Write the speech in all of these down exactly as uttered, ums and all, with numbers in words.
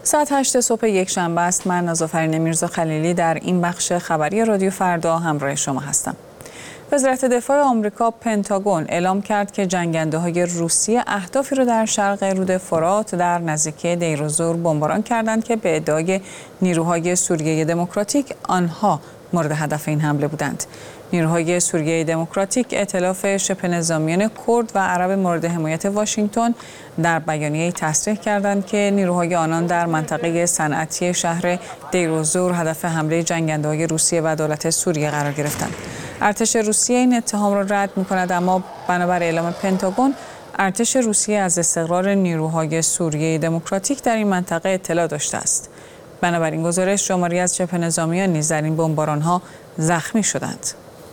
ساعت هشت صبح یک شنبه است. من نازافرین میرزا خلیلی در این بخش خبری رادیو فردا همراه شما هستم. وزارت دفاع آمریکا پنتاگون اعلام کرد که جنگنده‌های روسیه اهدافی را در شرق رود فرات در نزدیکی دیر الزور بمباران کردند که به ادعای نیروهای سوریه دموکراتیک آنها مورد هدف این حمله بودند. نیروهای سوریه دموکراتیک ائتلاف شبه نظامیان کرد و عرب مورد حمایت واشنگتن در بیانیه‌ای تصریح کردند که نیروهای آنان در منطقه صنعتی شهر دیر الزور هدف حمله جنگنده‌های روسیه و دولت سوریه قرار گرفتند. ارتش روسیه این اتهام را رد می‌کند، اما بنابر اعلام پنتاگون ارتش روسیه از استقرار نیروهای سوریه دموکراتیک در این منطقه اطلاع داشته است. بنابراین گزارش شماری از شبه نظامیان نیز در این بمباران‌ها زخمی شدند.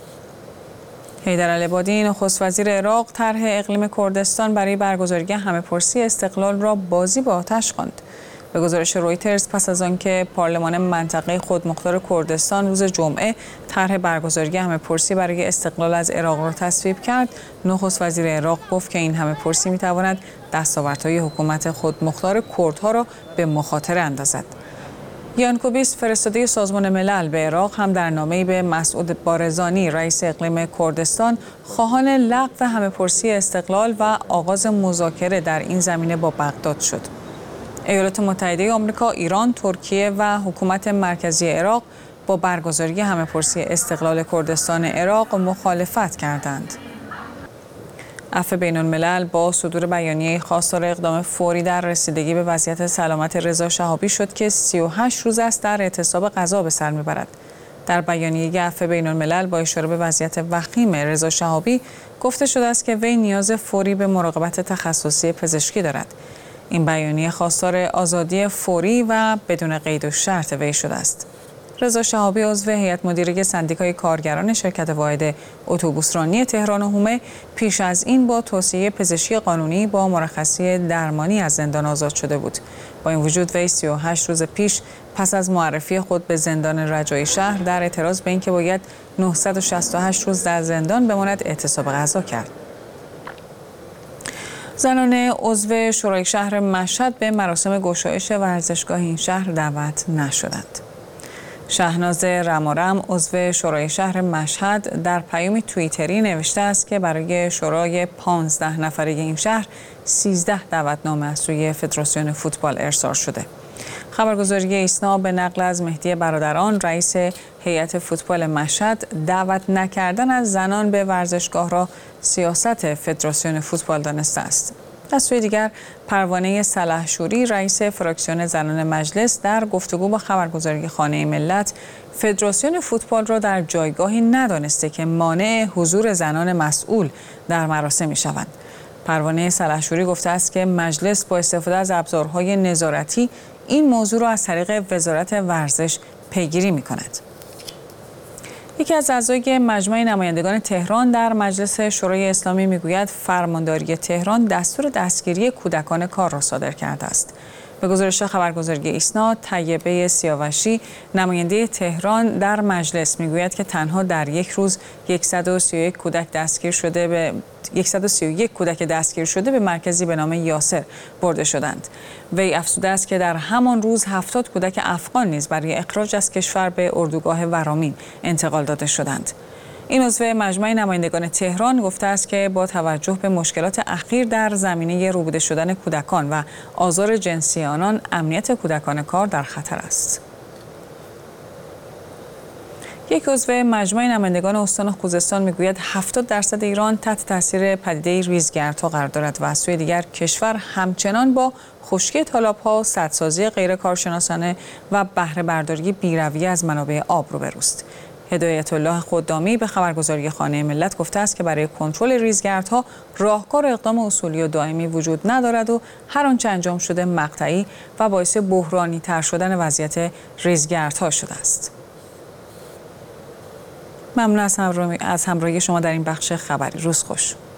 حیدرالعبادی نخست وزیر عراق طرح اقلیم کردستان برای برگزاری همه‌پرسی استقلال را بازی به آتش خواند. به گزارش رویترز پس از آنکه پارلمان منطقه خودمختار کردستان روز جمعه طرح برگزاری همه‌پرسی برای استقلال از عراق را تصویب کرد، نخست وزیر عراق گفت که این همه‌پرسی می‌تواند دستاوردهای حکومت خودمختار کردها را به مخاطره اندازد. یان کوبیس فرستاده سازمان ملل به عراق هم در نامه‌ای به مسعود بارزانی رئیس اقلیم کردستان خواهان لغو همه‌پرسی استقلال و آغاز مذاکره در این زمینه با بغداد شد. ایالات متحده آمریکا، ایران، ترکیه و حکومت مرکزی عراق با برگزاری همه‌پرسی استقلال کردستان عراق مخالفت کردند. عفو بین‌الملل با صدور بیانیه خواستار اقدام فوری در رسیدگی به وضعیت سلامت رضا شهابی شد که سی و هشت روز است در اعتصاب غذا به سر میبرد. در بیانیه عفو بین‌الملل با اشاره به وضعیت وخیم رضا شهابی گفته شده است که وی نیاز فوری به مراقبت تخصصی پزشکی دارد. این بیانیه خواستار آزادی فوری و بدون قید و شرط وی شده است. رضا شهابی عضو هیئت مدیره سندیکای کارگران شرکت واحد اتوبوسرانی تهران و حومه پیش از این با توصیه پزشکی قانونی با مرخصی درمانی از زندان آزاد شده بود. با این وجود وی سی و هشت روز پیش پس از معرفی خود به زندان رجایی شهر در اعتراض به اینکه باید نهصد و شصت و هشت روز در زندان بماند اعتصاب غذا کرد. زنان عضو شورای شهر مشهد به مراسم گشایش ورزشگاه این شهر دعوت نشدند. شهناز رمارم عضو شورای شهر مشهد در پیامی توییتری نوشته است که برای شورای پانزده نفره این شهر سیزده دعوتنامه از سوی فدراسیون فوتبال ارسال شده. خبرگزاری ایسنا به نقل از مهدی برادران رئیس هیئت فوتبال مشهد دعوت نکردن از زنان به ورزشگاه را سیاست فدراسیون فوتبال دانسته است. از سوی دیگر پروانه سلحشوری رئیس فراکسیون زنان مجلس در گفتگو با خبرگزاری خانه ملت فدراسیون فوتبال را در جایگاهی ندانسته که مانع حضور زنان مسئول در مراسم می‌شوند. پروانه سلحشوری گفته است که مجلس با استفاده از ابزارهای نظارتی این موضوع را از طریق وزارت ورزش پیگیری می‌کند. یکی از اعضای مجمع نمایندگان تهران در مجلس شورای اسلامی میگوید فرمانداری تهران دستور دستگیری کودکان کار را صادر کرده است. به گزارش خبرگزاری ایسنا، طیبه سیاوشی نماینده تهران در مجلس میگوید که تنها در یک روز صد و سی و یک کودک دستگیر شده به صد و سی و یک کودک دستگیر شده به مرکزی به نام یاسر برده شدند. وی افزوده است که در همان روز هفتاد کودک افغان نیز برای اخراج از کشور به اردوگاه ورامین انتقال داده شدند. این عضو مجمع نمایندگان تهران گفته است که با توجه به مشکلات اخیر در زمینه روبوده شدن کودکان و آزار جنسی آنان، امنیت کودکان کار در خطر است. یک عضو مجمع نمایندگان استان خوزستان میگوید هفتاد درصد ایران تحت تاثیر پدیده ریزگردها قرار دارد و از سوی دیگر کشور همچنان با خشکی تالاب‌ها، سدسازی غیر کارشناسانه و بهره برداری بی‌رویه از منابع آب روبروست. هدایت الله خدامی به خبرگزاری خانه ملت گفته است که برای کنترل ریزگردها راهکار اقدام اصولی و دائمی وجود ندارد و هر آنچه انجام شده مقطعی و باعث بحرانی تر شدن وضعیت ریزگردها شده است. ممنون از همراهی شما در این بخش خبری. روز خوش.